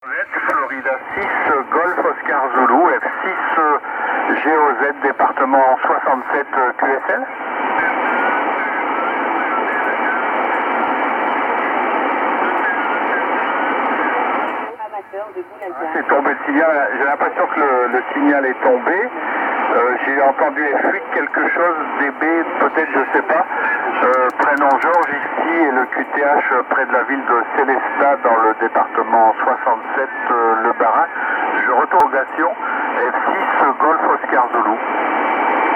Florida 6, Golf Oscar Zulu, F6 GOZ, département 67 QSL. C'est tombé le signal, j'ai l'impression que le signal est tombé. J'ai entendu F8 quelque chose, DB peut-être, je sais pas. Prénom Georges ici et le QTH près de la ville de Célestat dans le département 67 Le Barin. Je retourne F6 Golf Oscar Zulu.